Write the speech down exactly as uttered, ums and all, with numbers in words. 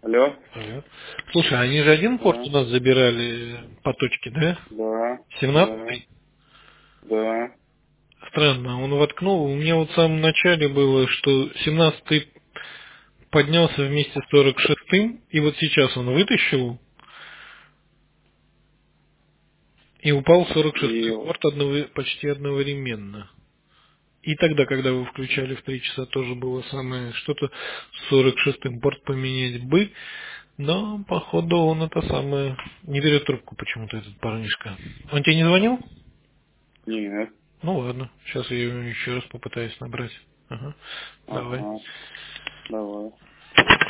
Алло. Алло. Слушай, они же один порт Да. у нас забирали по точке, да? Да. Да. семнадцатый? Да. Странно, он воткнул. У меня вот в самом начале было, что семнадцатый поднялся вместе с сорок шестым, и вот сейчас он вытащил и упал в сорок И шестой порт одного, почти одновременно. И тогда, когда вы включали в три часа, тоже было самое что-то с сорок шестым порт поменять бы, но походу он это самое не берет трубку почему-то этот парнишка. Он тебе не звонил? нет. Ну ладно, сейчас я его еще раз попытаюсь набрать. Ага. Давай. Ага. Давай.